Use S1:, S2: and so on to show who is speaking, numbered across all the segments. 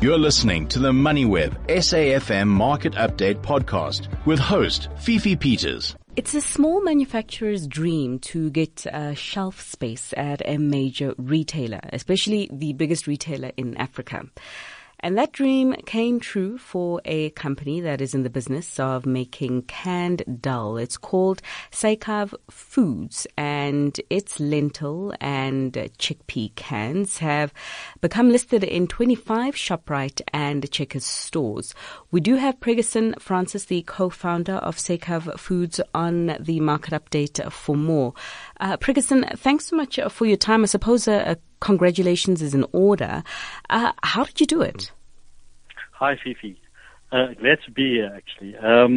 S1: You're listening to the MoneyWeb SAFM Market Update podcast with host Fifi Peters.
S2: It's a small manufacturer's dream to get shelf space at a major retailer, especially the biggest retailer in Africa. And that dream came true for a company that is in the business of making canned dal. It's called Sycamore Foods, and its lentil and chickpea cans have become listed in 25 ShopRite and Checkers stores. We do have Pregason Francis, the co-founder of Sycamore Foods, on the market update for more. Pregason, thanks so much for your time. I suppose congratulations is in order. How did you do it?
S3: Hi, Fifi. Glad to be here, actually.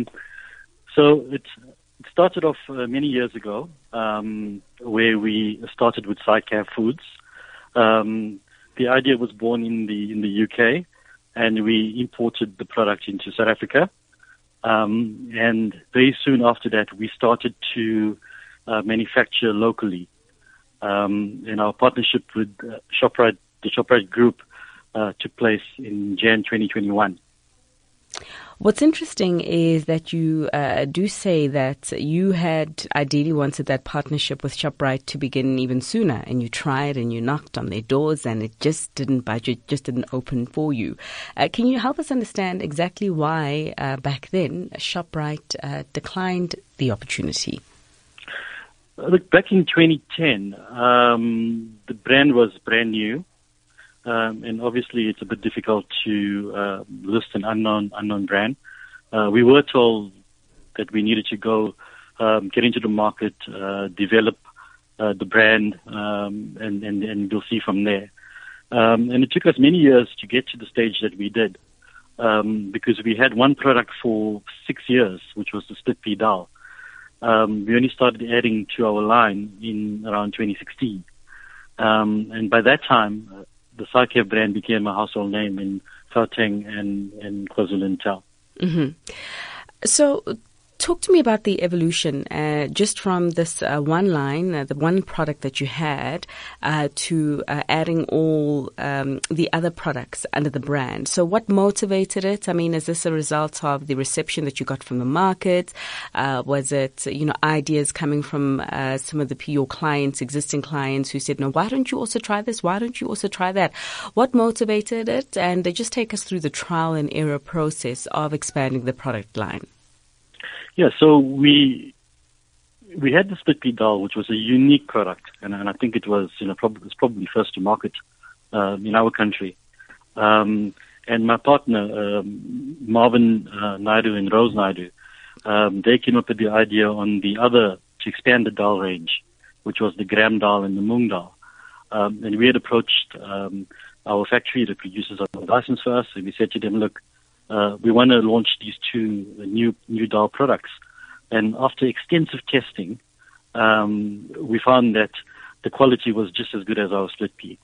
S3: So it started off many years ago, where we started with Sycamore Foods. The idea was born in the UK, and we imported the product into South Africa. And very soon after that, we started to manufacture locally. And our partnership with ShopRite, the ShopRite Group, took place in Jan 2021.
S2: What's interesting is that you do say that you had ideally wanted that partnership with ShopRite to begin even sooner, and you tried and you knocked on their doors and it just didn't budge, it just didn't open for you. Can you help us understand exactly why back then ShopRite declined the opportunity?
S3: Look, back in 2010, the brand was brand new. And obviously it's a bit difficult to list an unknown brand. We were told that we needed to go get into the market, develop the brand, and we'll see from there. And it took us many years to get to the stage that we did, because we had one product for 6 years, which was the split pea dal. We only started adding to our line in around 2016. And by that time, the Sycamore brand became a household name in Gauteng and KwaZulu-Natal.
S2: Mm-hmm. So talk to me about the evolution, just from this one line, the one product that you had, to adding all the other products under the brand. So what motivated it? I mean, is this a result of the reception that you got from the market? Was it, ideas coming from some of your clients, existing clients, who said, no, why don't you also try this? Why don't you also try that? What motivated it? And just take us through the trial and error process of expanding the product line.
S3: Yeah, so we had the split pea dal, which was a unique product, and I think it was, probably first to market in our country. And my partner, Marvin Naidu and Rose Naidu, they came up with the idea on the other to expand the dal range, which was the gram dal and the mung dal. And we had approached our factory that produces our license for us, and we said to them, look, we want to launch these two new dal products. And after extensive testing, we found that the quality was just as good as our split pea.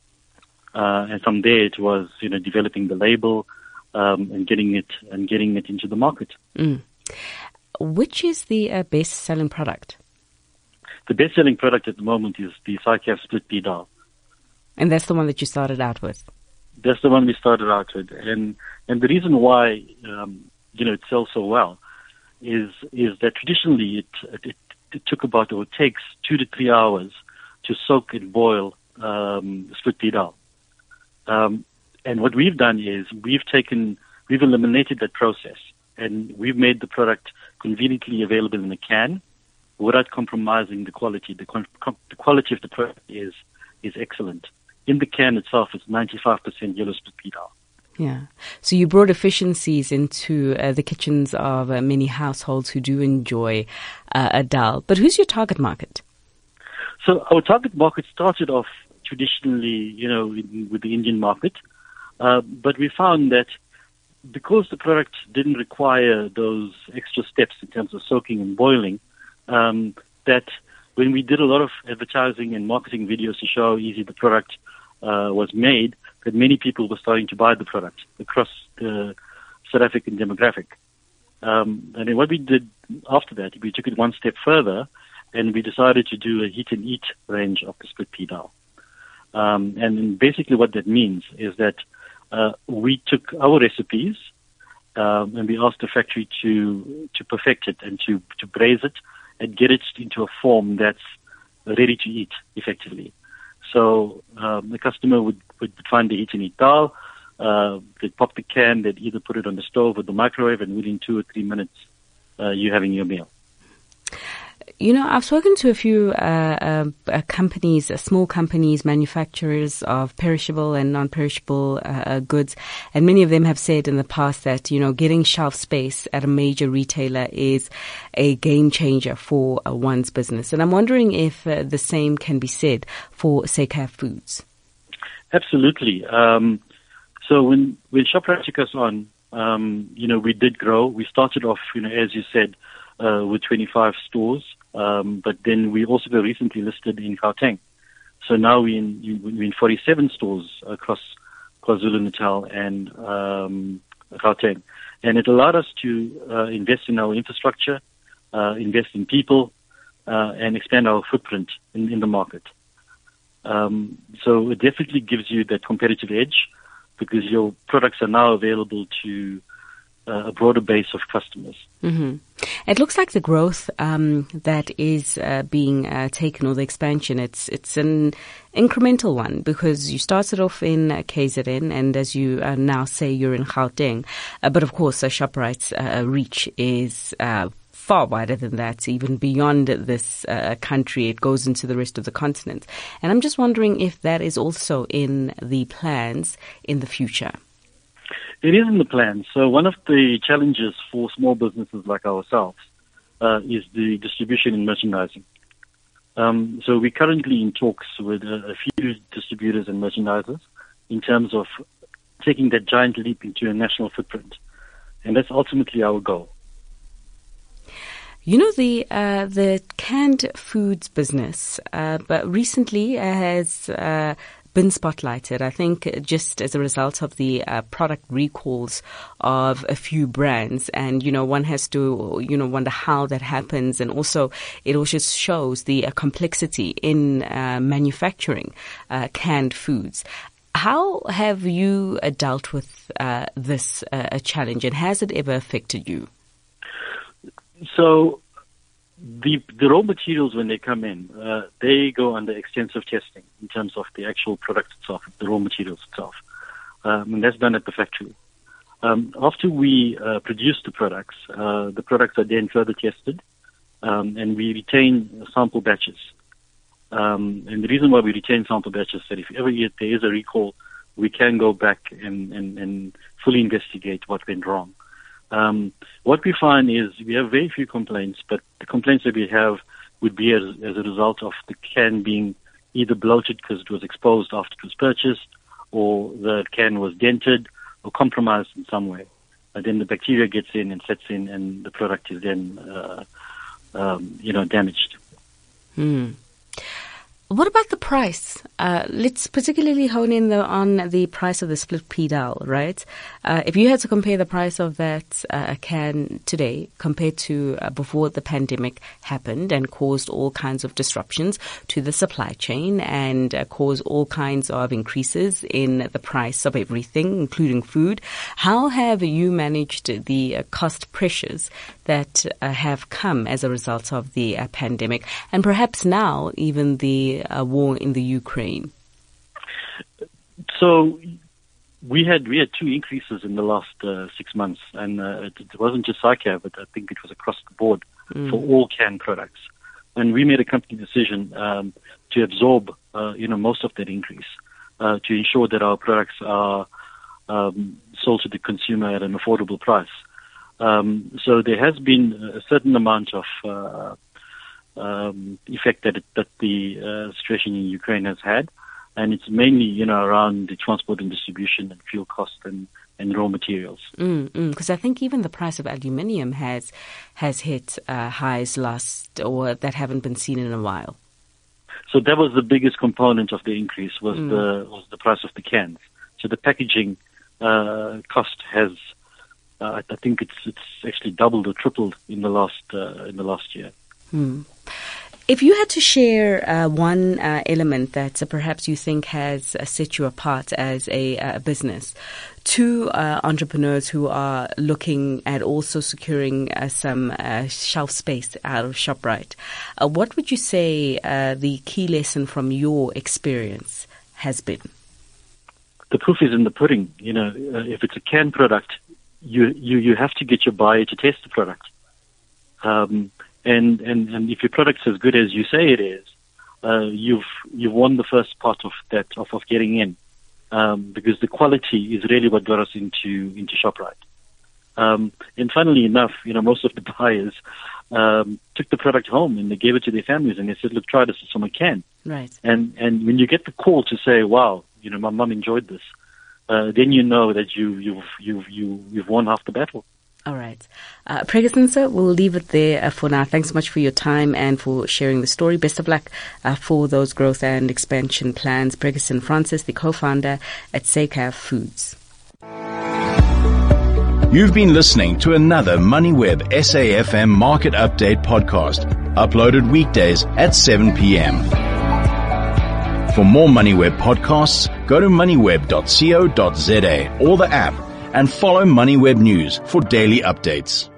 S3: And from there, it was, developing the label, and getting it into the market.
S2: Mm. Which is the best-selling product?
S3: The best-selling product at the moment is the Sycamore split pea dal.
S2: And that's the one that you started out with?
S3: That's the one we started out with. And the reason why, it sells so well is that traditionally it took about, or it takes 2 to 3 hours to soak and boil split pea dal. And what we've done is we've eliminated that process, and we've made the product conveniently available in a can without compromising the quality. The quality of the product is excellent. In the can itself, it's 95% yellow split pea dal.
S2: Yeah. So you brought efficiencies into the kitchens of many households who do enjoy a dal. But who's your target market?
S3: So our target market started off traditionally, with the Indian market. But we found that because the product didn't require those extra steps in terms of soaking and boiling, that when we did a lot of advertising and marketing videos to show how easy the product was made, that many people were starting to buy the product across the South African demographic. And then what we did after that, we took it one step further, and we decided to do a heat and eat range of the split pea dal. And basically what that means is that we took our recipes and we asked the factory to perfect it and to braise it and get it into a form that's ready to eat effectively. So the customer would find the eat-and-eat dal. They'd pop the can. They'd either put it on the stove or the microwave, and within 2 or 3 minutes, you're having your meal.
S2: You know, I've spoken to a few companies, small companies, manufacturers of perishable and non-perishable goods, and many of them have said in the past that, you know, getting shelf space at a major retailer is a game changer for one's business. And I'm wondering if the same can be said for Seka Foods.
S3: Absolutely. So when Shoprite took us on, you know, we did grow. We started off, you know, as you said, with 25 stores. But then we also were recently listed in Gauteng. So now we're in 47 stores across KwaZulu-Natal and Gauteng. And it allowed us to invest in our infrastructure, invest in people, and expand our footprint in the market. So it definitely gives you that competitive edge because your products are now available to a broader base of customers.
S2: Mm-hmm. It looks like the growth that is being taken, or the expansion, it's an incremental one because you started off in KZN, and as you now say, you're in Gauteng. But of course, Shoprite's reach is far wider than that, even beyond this country. It goes into the rest of the continent. And I'm just wondering if that is also in the plans in the future.
S3: It is in the plan. So one of the challenges for small businesses like ourselves is the distribution and merchandising. So we're currently in talks with a few distributors and merchandisers in terms of taking that giant leap into a national footprint. And that's ultimately our goal.
S2: You know, the canned foods business, but recently has been spotlighted, I think, just as a result of the product recalls of a few brands. And, you know, one has to, you know, wonder how that happens. And also, it also shows the complexity in manufacturing canned foods. How have you dealt with this challenge, and has it ever affected you?
S3: So the raw materials, when they come in, they go under extensive testing in terms of the actual product itself, the raw materials itself. And that's done at the factory. After we produce the products are then further tested, and we retain sample batches. And the reason why we retain sample batches is that if ever there is a recall, we can go back and fully investigate what went wrong. What we find is we have very few complaints, but the complaints that we have would be as a result of the can being either bloated because it was exposed after it was purchased, or the can was dented or compromised in some way. And then the bacteria gets in and sets in, and the product is then, damaged.
S2: What about the price? Let's particularly hone in on the price of the split pea dal, right? If you had to compare the price of that can today compared to before the pandemic happened and caused all kinds of disruptions to the supply chain and caused all kinds of increases in the price of everything, including food, how have you managed the cost pressures that have come as a result of the pandemic, and perhaps now even the war in the Ukraine?
S3: So we had two increases in the last 6 months, and it wasn't just Saka, but I think it was across the board for all canned products. And we made a company decision to absorb, most of that increase to ensure that our products are sold to the consumer at an affordable price. So there has been a certain amount of effect that the situation in Ukraine has had, and it's mainly around the transport and distribution and fuel costs and raw materials.
S2: Because I think even the price of aluminium has hit highs that haven't been seen in a while.
S3: So that was the biggest component of the increase was the price of the cans. So the packaging cost has, I think it's actually doubled or tripled in the last year.
S2: If you had to share one element that perhaps you think has set you apart as a business to entrepreneurs who are looking at also securing some shelf space out of ShopRite, what would you say the key lesson from your experience has been?
S3: The proof is in the pudding. If it's a canned product, you have to get your buyer to taste the product. And if your product's as good as you say it is, you've won the first part of that of getting in, because the quality is really what got us into ShopRite. And funnily enough, most of the buyers took the product home and they gave it to their families and they said, "Look, try this so someone can."
S2: Right.
S3: And when you get the call to say, "Wow, my mum enjoyed this," then you know that you've won half the battle.
S2: All right. Pregason, sir, we'll leave it there for now. Thanks so much for your time and for sharing the story. Best of luck for those growth and expansion plans. Pregason Francis, the co-founder at Saycaf Foods.
S1: You've been listening to another MoneyWeb SAFM Market Update podcast, uploaded weekdays at 7 p.m. For more MoneyWeb podcasts, go to moneyweb.co.za or the app, and follow MoneyWeb News for daily updates.